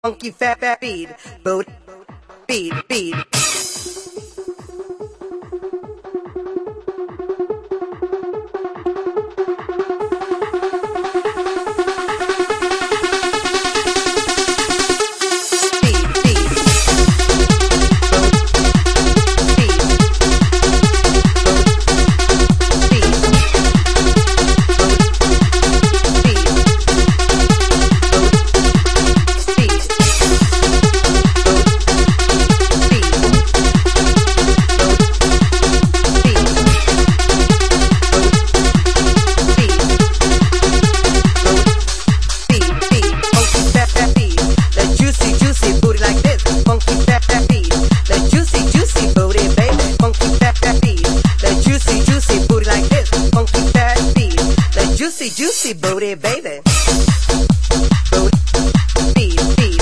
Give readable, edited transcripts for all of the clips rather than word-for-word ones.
funky fat beat, boot, beat. Juicy booty, baby. Boot, beat.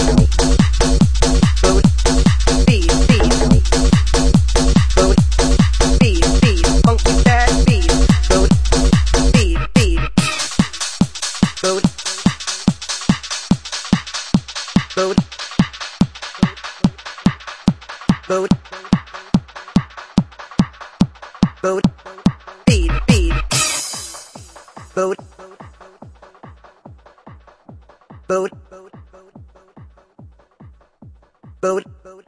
Boot, beat. Boot, beat. Funky fat beat. Boot, beat. Boot, boot, boot, boot, beat. Boot, boat, boat,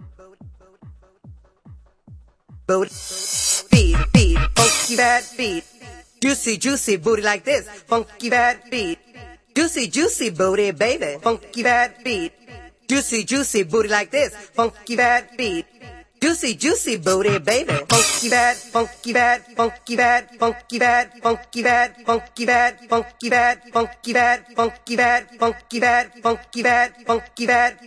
boat, beat, funky fat beat, juicy booty like this, funky fat beat, juicy booty baby, funky fat beat, juicy booty like this, funky fat beat. Juicy booty, baby. Funky fat, funky fat, funky fat, funky fat, funky fat, funky fat, funky fat, funky fat, funky fat, funky fat, funky fat, funky fat, funky fat.